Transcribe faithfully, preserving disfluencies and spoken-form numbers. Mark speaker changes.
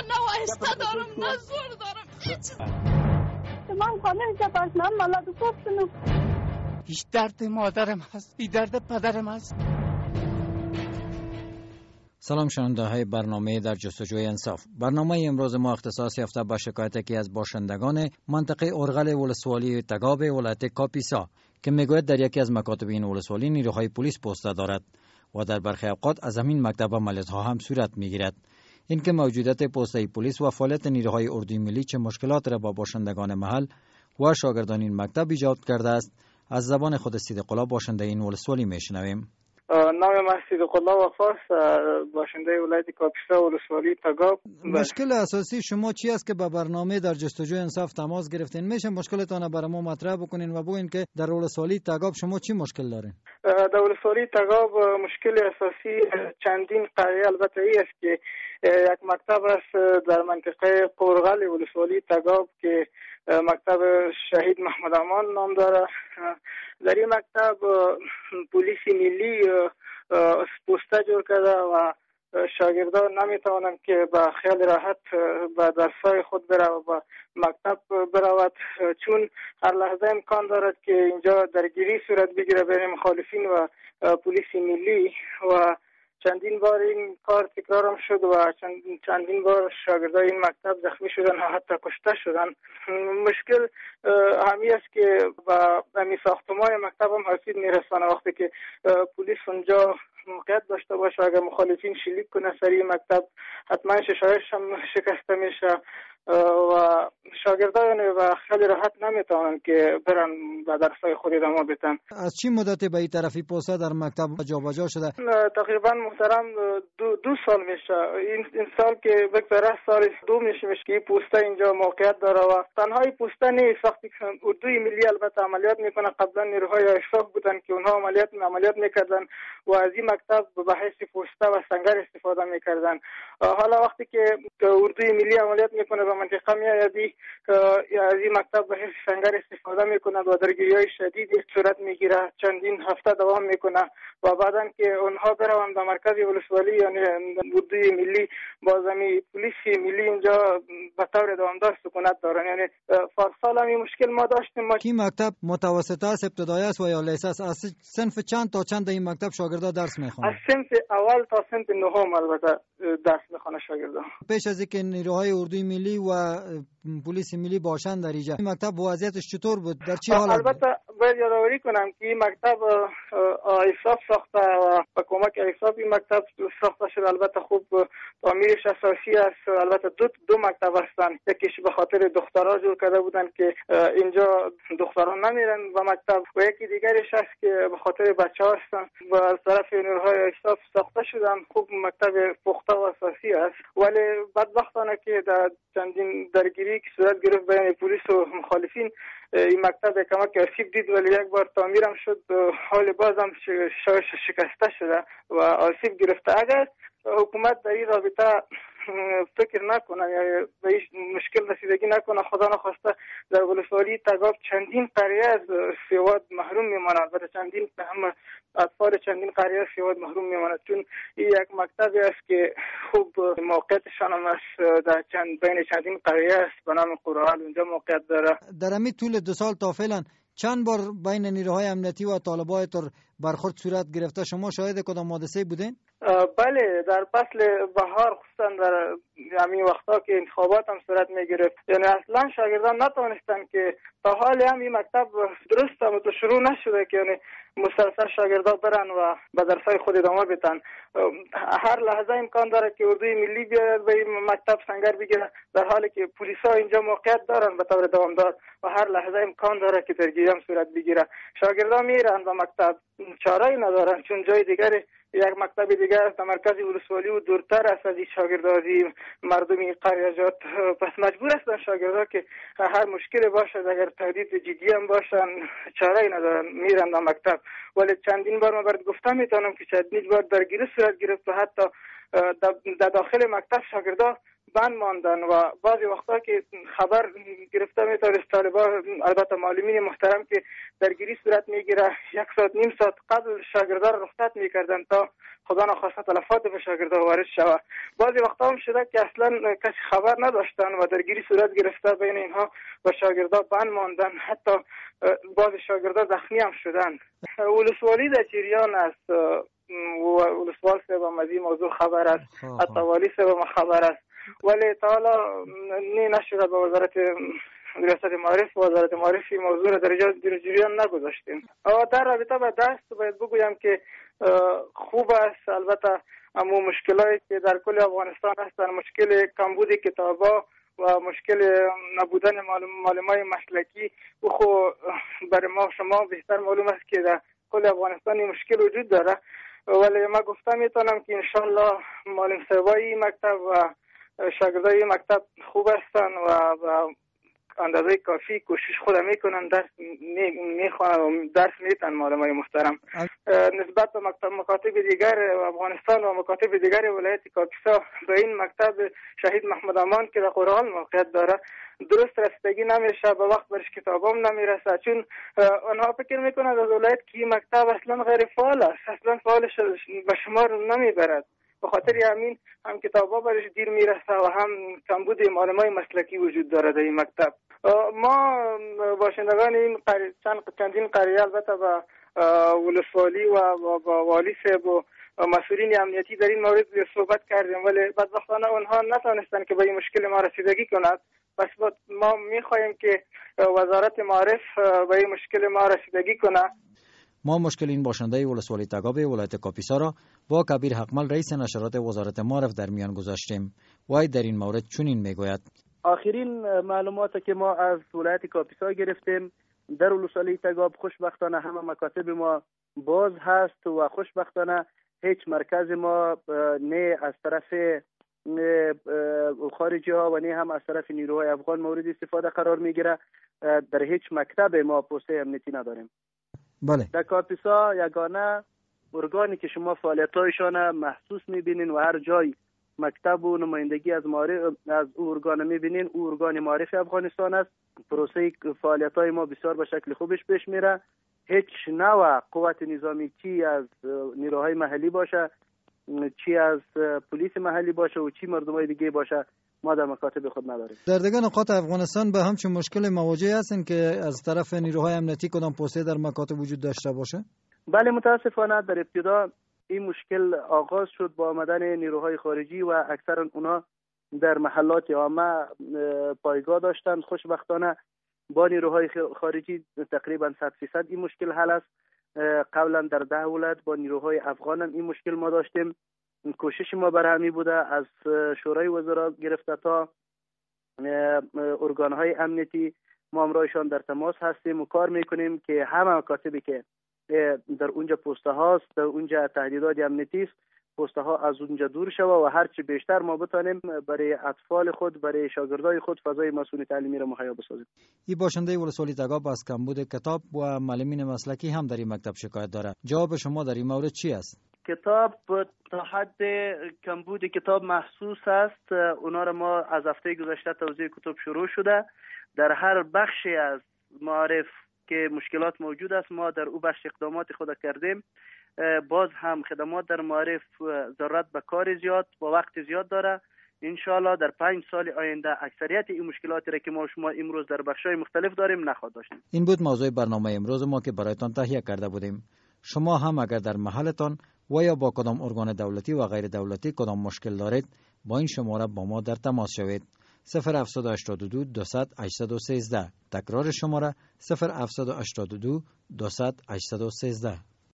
Speaker 1: من نوایسته دارم نه زور دارم هیچ.
Speaker 2: من خانه که پاشنم مالا دو پفتنم.
Speaker 3: هیچ درد مادرم هست، هیچ درد پدرم هست.
Speaker 4: سلام شنونده های برنامه در جستجوی انصاف. برنامه امروز ما اختصاص یافته به شکایت که از باشندگان منطقه ارغل ولسوالی تگاب ولایت کاپیسا که میگوید در یکی از مکاتب این ولسوالی نیروهای پلیس پوسته دارد و در برخی اوقات از همین مکتب عملیات‌ها هم صورت میگیرد. اینکه موجودیت پوسته پلیس و فعالیت نیروهای اردوی ملی چه مشکلات را با باشندگان محل و شاگردان این مکتب ایجاد کرده است، از زبان خود صدیق‌الله باشنده این ولسوالی میشنویم.
Speaker 5: نام من صدیق‌الله وفاست، باشنده ولایت کاپیسا ولسوالی تگاب.
Speaker 4: مشکل اساسی شما چی است که با برنامه در جستجوی انصاف تماس گرفتین؟ میشه مشکلتان برای ما مطرح بکنین و بگوین که در ولسوالی تگاب شما چی مشکل دارین؟
Speaker 5: در ولسوالی تگاب مشکل اساسی چندین قریه البته ای است که یک مکتب است در منطقه قرغل ولسوالی تگاب که مکتب شهید محمد امان نام داره. در این مکتب پلیس ملی پوسته جور کرده و شاگردان نمیتوانند که با خیال راحت به درسای خود بره و به مکتب برود، چون هر لحظه امکان دارد که اینجا درگیری صورت بگیره بین مخالفین و پلیس ملی و چندین بار این کار تکرار هم شد و چندین بار شاگردای این مکتب زخمی شدن و حتی کشته شدن. مشکل همی است که با همی ساختمان مکتب هم آسیب میرسانه وقتی که پلیس اونجا موقعیت داشته باشه. اگر مخالفین شلیک کنه سری مکتب حتما ششایش هم شکسته میشه و شاگردان و خیلی راحت نمیتونن که برن و درسای خود ادامه بدن.
Speaker 4: از چی مدت به این طرفی پوسته در مکتب جابجا شده؟
Speaker 5: تقریبا محترم دو, دو سال میشه. این, این سال که بگذره سال دو میشه میشه که پوسته اینجا موقعیت داره و تنهای پوسته نیست. وقتی اردوی ملی البته عملیات میکنه، قبلا نیروهای اشراف بودن که اونها عملیات عملیات میکردن و از این مکتب به حیث پوسته و سنگر استفاده میکردن. حالا وقتی که اردوی ملی عملیات میکنه و منطقه میادی از این مکتب به حیث سنگر استفاده میکنند و درگیری‌های شدیدی صورت میگیره، چندین هفته دوام میکنه و بعدن که اونها بروند به مرکز ولسوالی یعنی اردوی ملی بازمی پلیس ملی اینجا به طور دوامدار سکونت دارن. یعنی فارسال هم این مشکل ما داشتیم. ما
Speaker 4: کی مکتب متوسطه است، ابتدایی است و یا لیسه است؟ از صنف چند تا چند این مکتب شاگردا درس میخوانند؟
Speaker 5: از صنف اول تا صنف نهم البته درس میخوانه شاگردا.
Speaker 4: پیش از اینکه نیروهای اردوی ملی و پلیس ملی باشند در اینجا، این مکتب وضعیتش چطور بود؟ در چه حالت؟
Speaker 5: البته باید یادآوری کنم که این مکتب ایصاف ساخته و با کمک ایصاف این مکتب ساخته شده. البته خوب تعمیرش اساسی است. البته دو دو مکتب هستند، یکیش به خاطر دخترها جور کرده بودن که اینجا دخترها نمیرن و مکتب و یکی دیگرش است که به خاطر بچه‌ها هستن و از طرف نیروهای ایصاف ساخته شدن. خوب مکتب پخته و اساسی است، ولی بدبختانه که در چندین درگیری که صورت گرفت بین پلیس و مخالفین این مکتب کمک آسیب دید، ولی یک بار تعمیرم شد حال بازم شکسته شده و آسیب گرفته. اگر حکومت در این رابطه فکر نکنه یا به این مشکل رسیدگی نکنه، خدا نخواسته در ولسوالی تگاب چندین قریه از سواد محروم میماند و چندین هم اطفال چندین قریه از سواد محروم میماند، چون این یک مکتبی است که خوب موقعیتشان هم است در چند بین چندین قریه است به نام قرغل اونجا موقعیت داره.
Speaker 4: در همین طول دو سال تا فعلا چند بار بین نیروهای امنیتی و طالبای تر برخورد صورت گرفته؟ شما شاهد کدام حادثه بودین؟
Speaker 5: بله، در فصل بهار خصوصا در همین وقتا که انتخابات هم صورت میگرفت، یعنی اصلا شاگردان نتوانستن که تا حال هم این مکتب درست هم تو شروع نشده که یعنی مسلسل شاگردان برن و به درسای خود ادامه بدن. هر لحظه امکان داره که اردوی ملی بیاد به این مکتب سنگر بگیره، در حالی که پلیسا اینجا موقعیت دارن به طور دوامدار و هر لحظه امکان داره که درگیری هم صورت بگیره. شاگردان میرن به مکتب، چاره‌ای ندارن چون جای دیگری یک مکتب دیگر است در مرکز ولسوالی و دورتر است از این شاگردازی مردمی قریجات، پس مجبور هستن شاگردا که هر مشکلی باشه اگر تهدید جدی هم باشن چاره‌ای ندارن میرن در مکتب. ولی چندین بار من برات گفتم میتونم که چندین بار درگیری صورت گرفت و حتی در داخل مکتب شاگردا بند ماندن و بعضی وقتا که خبر گرفته میتونست طالبان، البته معلمین محترم که درگیری صورت میگیره، یک ساعت نیم ساعت قبل شاگردان را رخصت میکردن تا خدا نخواسته تلفات به شاگردان وارد شود. بعضی وقتا هم شده که اصلا کسی خبر نداشتن و درگیری صورت گرفته بین اینها و شاگردان بند ماندن، حتی بعضی شاگردان زخمی هم شدن. ولسوالی در جریان است و ولسوال صاحب هم از این موضوع خبر است، حتی والی صاحب هم خبر است، ولی تا حالا نه نشده به وزارت ریاست معارف و وزارت معارف این موضوع را در جریان نگذاشتیم. در رابطه با درس باید بگویم که خوب است، البته اما مشکلاتی که در کل افغانستان هستند، مشکل کمبود کتابا و مشکل نبودن معلمای مسلکی و خو برای ما شما بهتر معلوم است که در کل افغانستان این مشکل وجود داره، ولی ما گفتم میتونم که انشالله معلم صاحبای مکتب و شاگردای مکتب خوب هستند و اندازه کافی کوشش خود میکنن، درس میخوانن و درس میتن. معلمای محترم نسبت به مکتب مکاتب دیگر افغانستان و مکاتب دیگر ولایت کاپیسا به این مکتب شهید محمد امان که در قرآن موقعیت داره درست رسیدگی نمیشه، به وقت برش کتابام نمیرسه، چون آنها فکر میکنند از ولایت که این مکتب اصلا غیر فعال است، اصلا فعالش به شمار نمیبرد. به خاطر همین هم کتابا برش دیر میرسه و هم کمبود معلمای مسلکی وجود داره در این مکتب. ما باشندگان این قریه چند چندین قریه البته با ولسوالی و با والی صاحب و مسئولین امنیتی در این مورد صحبت کردیم، ولی بدبختانه اونها نتونستن که به این مشکل ما رسیدگی کند. پس ما میخواهیم که وزارت معارف به این مشکل ما رسیدگی کنه.
Speaker 4: ما مشکل این باشنده ولسوالی تگاب ولایت کاپیسا را با کبیر حقمل رئیس نشرات وزارت معارف در میان گذاشتیم. وای در این مورد چنین میگوید:
Speaker 6: آخرین معلوماتی که ما از ولایت کاپیسا گرفتیم، در ولسوالی تگاب خوشبختانه همه مکاتب ما باز هست و خوشبختانه هیچ مرکز ما نه از طرف خارجی ها و نه هم از طرف نیروهای افغان مورد استفاده قرار میگیره. در هیچ مکتب ما پوسته امنیتی نداریم.
Speaker 4: بله.
Speaker 6: در کاپیسا یگانه ارگانی که شما فعالیت‌هایشان محسوس می‌بینین و هر جای مکتب و نمایندگی از معارف از او ارگان می‌بینین، او ارگان معارف افغانستان است. پروسه فعالیت‌های ما بسیار به شکل خوبش پیش میره. هیچ نوع قوت نظامی چی از نیروهای محلی باشه، چی از پلیس محلی باشه و چی مردمای دیگه باشه، ما در مکاتب خود نداریم.
Speaker 4: در دیگر نقاط افغانستان به همچون مشکل مواجه هستین که از طرف نیروهای امنیتی کدام پوسته در مکاتب وجود داشته باشه؟
Speaker 6: بله، متاسفانه در ابتدا این مشکل آغاز شد با آمدن نیروهای خارجی و اکثر اونا در محلات عامه پایگاه داشتند. خوشبختانه با نیروهای خارجی تقریبا صد فیصد این مشکل حل است. قبلا در ده ولایت با نیروهای افغان هم این مشکل ما داشتیم. کوشش ما برای همی بوده از شورای وزرا گرفته تا ارگانهای امنیتی ما همراهشان در تماس هستیم و کار میکنیم که همه مکاتبی که در اونجا پوسته هاست، در اونجا تهدیدات امنیتی است، پوسته ها از اونجا دور شوه و هرچی بیشتر ما بتانیم برای اطفال خود، برای شاگردای خود فضای مسئول تعلیمی را مهیا بسازیم.
Speaker 4: این باشنده ولسوالی تگاب از کمبود کتاب و معلمین مسلکی هم در این مکتب شکایت داره. جواب شما در این مورد چی است؟
Speaker 6: کتاب تا حد کمبود کتاب محسوس است. اونا را ما از هفته گذشته توزیع کتب شروع شده. در هر بخشی از معارف که مشکلات موجود است ما در او بخش اقدامات خود کردیم. باز هم خدمات در معارف ضرورت به کار زیاد با وقت زیاد داره. انشالله در پنج سال آینده اکثریت این مشکلاتی را که ما شما امروز در بخش‌های مختلف داریم نخواهد داشتیم.
Speaker 4: این بود موضوع برنامه امروز ما که برایتان تهیه کرده بودیم. شما هم اگر در محلتان و یا با کدام ارگان دولتی و غیر دولتی کدام مشکل دارید، با این شماره با ما در تماس شوید. صفر هفت هشت دو دو صفر هشت یک سه. تکرار شماره صفر هفت هشت دو دو صفر هشت یک سه.